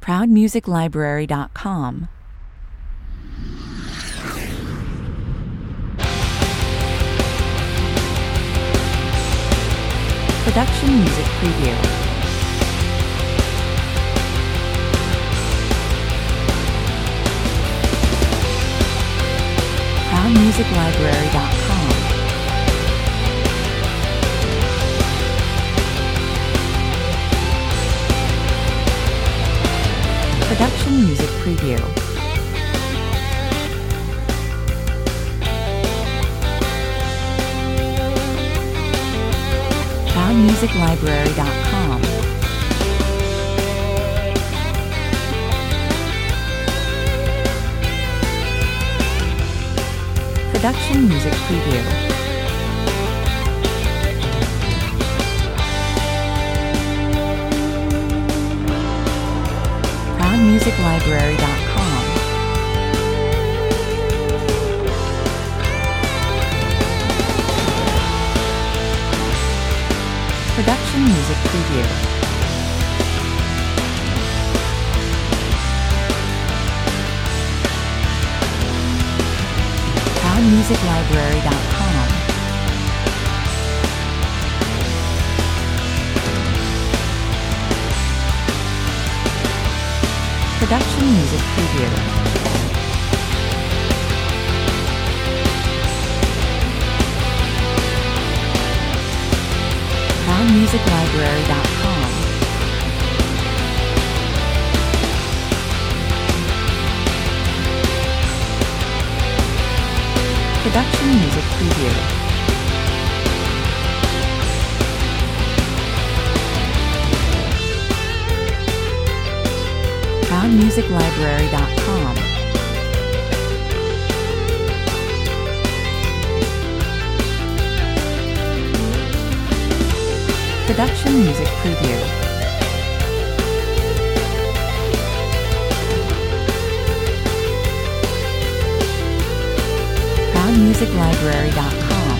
ProudMusicLibrary.com. Production Music Preview. ProudMusicLibrary.com. Production Music Preview. ProudMusicLibrary.com. Production Music Preview. ProudMusicLibrary.com. Production Music Preview. ProudMusicLibrary.com. Production Music Preview. ProudMusicLibrary.com. Production Music Preview. ProudMusicLibrary.com. Production Music Preview. ProudMusicLibrary.com.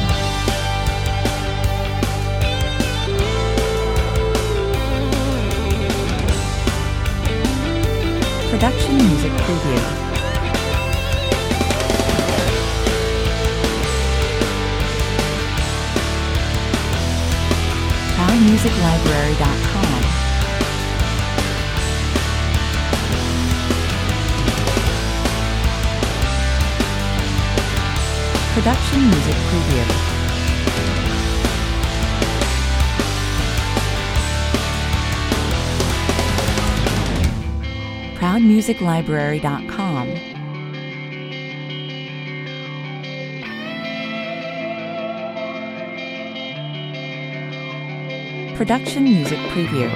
Production Music Preview. ProudMusicLibrary.com. Production Music Preview. ProudMusicLibrary.com. Production Music Preview.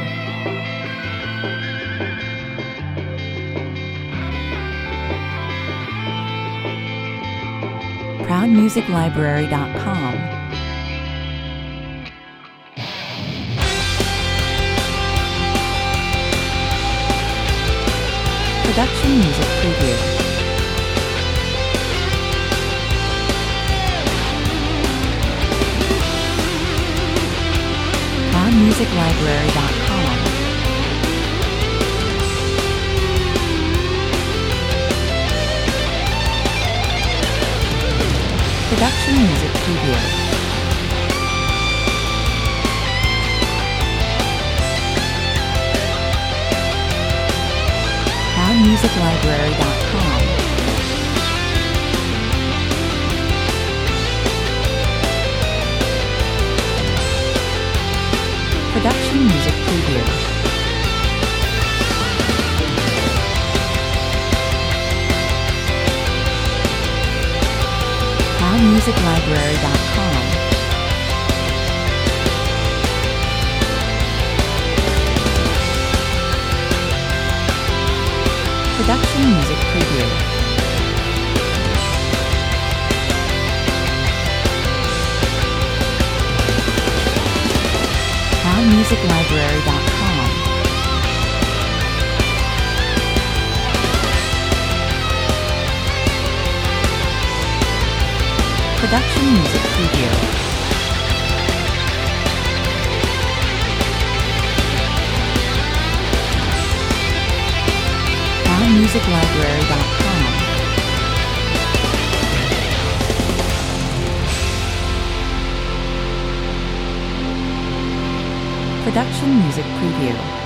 ProudMusicLibrary.com. Production Music Preview. ProudMusicLibrary.com. Production Music Preview. ProudMusicLibrary.com. Production Music Preview. ProudMusicLibrary.com. Production Music Preview. ProudMusicLibrary.com. Production Music Preview. musiclibrary.com. Production Music Preview.